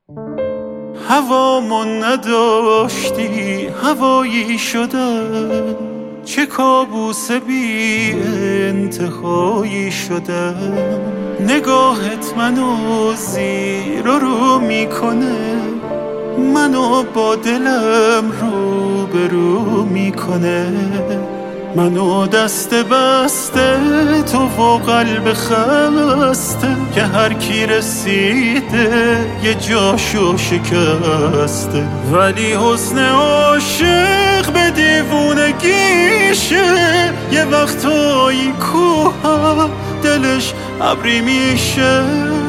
هوامون نداشتی هوایی شدم، چه کابوس بی انتهایی شدم. نگاهت منو زیر و رو میکنه، منو با دلم روبرو میکنه. منو دست بسته تو و قلب خسته، که هر کی رسیده یه جاشو شکسته. ولی حسن عاشق به دیوونگیشه، یه وقتایی کوه دلش ابری میشه.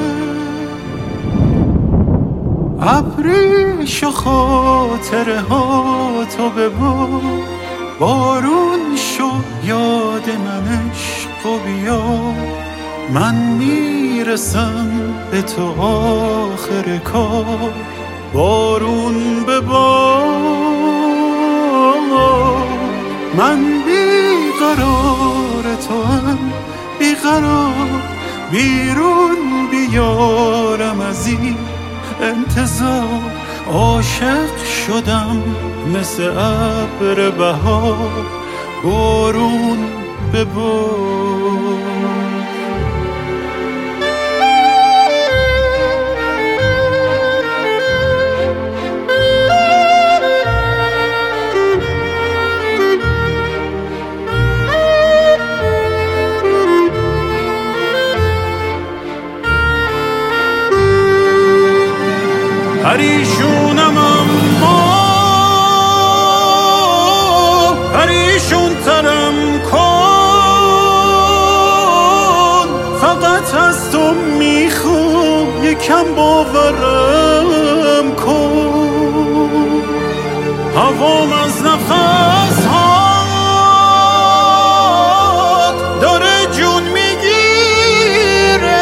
ابریش و خاطره ها تو ببار، بارون شو یاد من عشق و بیا. من میرسم به تو آخر کار، بارون ببار. من بیقرار تو هم بیقرار، بیرون بیارم از این انتظار. عاشق شدم مثل ابر بهار، بارون ببار. پریشونم اما پریشون ترم کن، فقط از تو میخوام یکم باورم کن. هوام از نفس هات داره جون میگیره،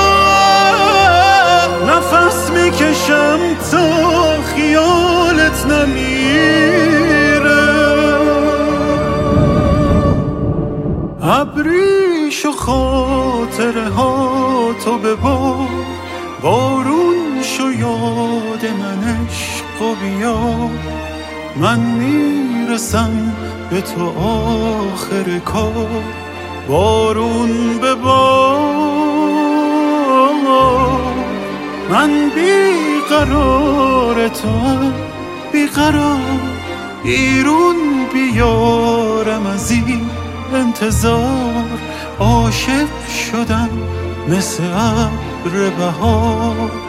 نفس میکشم تا خیالت نمیره. ابریش و خاطره ها تو ببار، بارون شو یاد من عشق و بیا. من میرسم به تو آخر کار، بارون ببار. من بیقرار تو بیقرار، بیرون بیارم از این انتظار. عاشق شدم مثل ابر بهار،